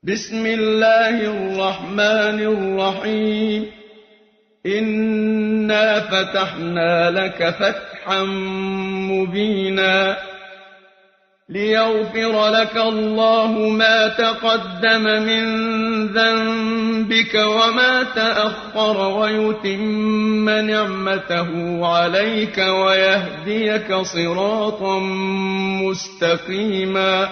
بسم الله الرحمن الرحيم إنا فتحنا لك فتحا مبينا ليغفر لك الله ما تقدم من ذنبك وما تأخر ويتم نعمته عليك ويهديك صراطا مستقيما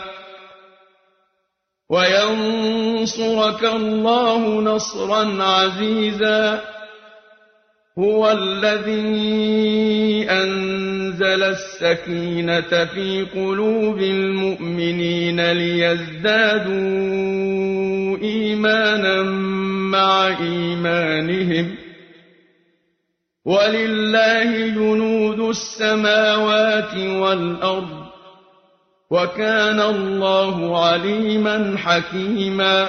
وينصرك الله نصرا عزيزا هو الذي أنزل السكينة في قلوب المؤمنين ليزدادوا إيمانا مع إيمانهم ولله جنود السماوات والأرض وكان الله عليما حكيما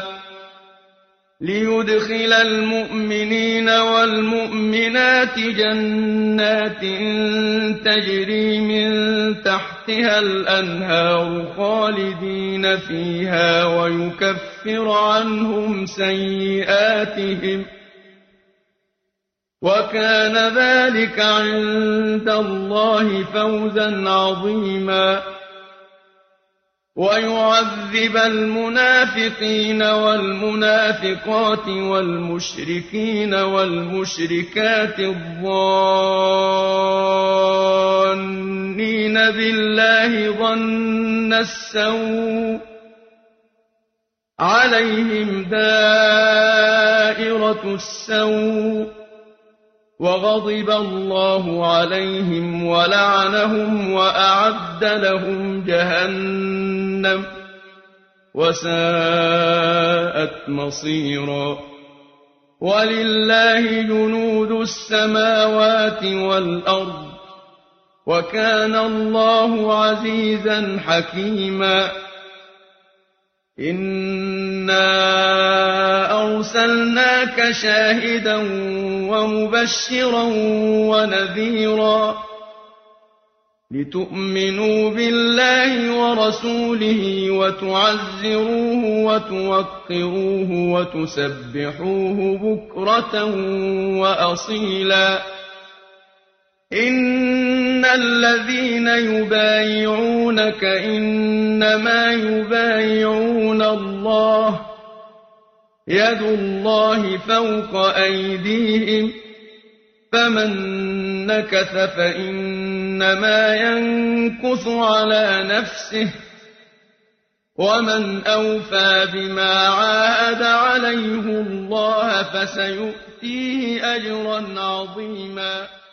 ليدخل المؤمنين والمؤمنات جنات تجري من تحتها الأنهار خالدين فيها ويكفر عنهم سيئاتهم وكان ذلك عند الله فوزا عظيما ويعذب المنافقين والمنافقات والمشركين والمشركات الظانين بالله ظن السوء عليهم دائرة السوء وغضب الله عليهم ولعنهم وأعد لهم جهنم وساءت مصيرا ولله جنود السماوات والأرض وكان الله عزيزا حكيما إنا أرسلناك شاهدا ومبشرا ونذيرا لتؤمنوا بالله ورسوله وتعزروه وتوقروه وتسبحوه بكرة وأصيلا إن الذين يبايعونك إنما يبايعون الله يد الله فوق أيديهم فمن نكث فإنما ينكث على نفسه ومن أوفى بما عاهد عليه الله فسيؤتيه أجرا عظيما